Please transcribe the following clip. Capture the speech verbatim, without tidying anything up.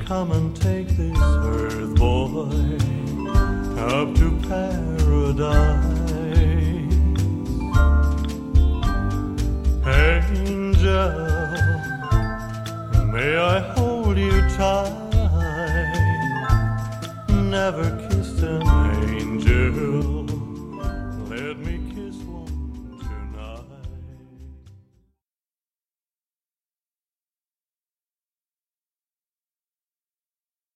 Come and take this earth, boy, up to paradise.